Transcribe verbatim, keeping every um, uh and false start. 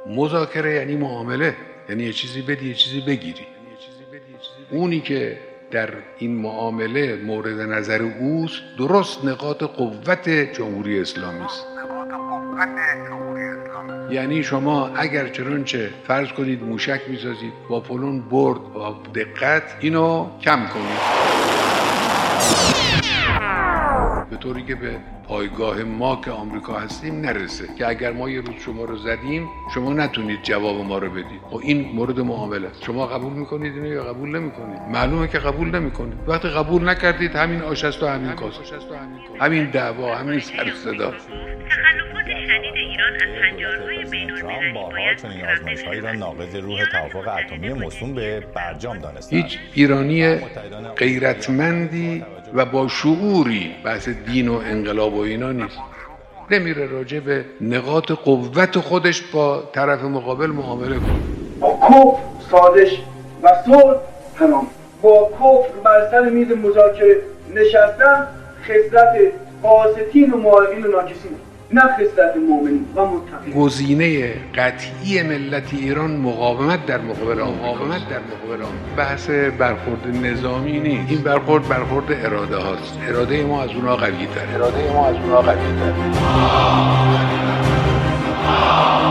مذاکره یعنی معامله، یعنی یه چیزی بدی یه چیزی بگیری. اونی که در این معامله مورد نظر اوست درست نقاط قوت جمهوری اسلامی است. یعنی شما اگر چنانچه فرض کنید موشک میسازید با فلان برد با دقت اینو کم کنید به طوری که به پایگاه ما که آمریکا هستیم نرسه، که اگر ما یه روز شما رو زدیم شما نتونید جواب ما رو بدید. خب این مورد معامله است. شما قبول میکنید اینو یا قبول نمیکنید؟ معلومه که قبول نمیکنید. وقتی قبول نکردید همین آش است و همین کاسه، همین دعوا، همین سر صدا. تخلفات شدید ایران از هنجارهای بین‌المللی باید چنین آزمایش‌هایی را ناقض روح توافق اتمی موسوم به برجام دانستند. هیچ ایرانی غیرتمندی و با شعوری بحث دین و انقلاب و اینا نیست. نمیره راجع به نقاط قوت خودش با طرف مقابل معامله کنه. با کفر سازش و صلح تمام. با کفر بر سر میز مذاکره نشستن خصلت قاسطین و معارضین و ناکسین، نه خصلت مؤمنین و متقین. گزینه قطعی ملت ایران مقاومت در مقابل آن، مقاومت در مقابل آن. بحث برخورد نظامی نیست. این برخورد برخورد اراده هاست. اراده ما از اونها قوی تر. اراده ما از اونها قوی تر.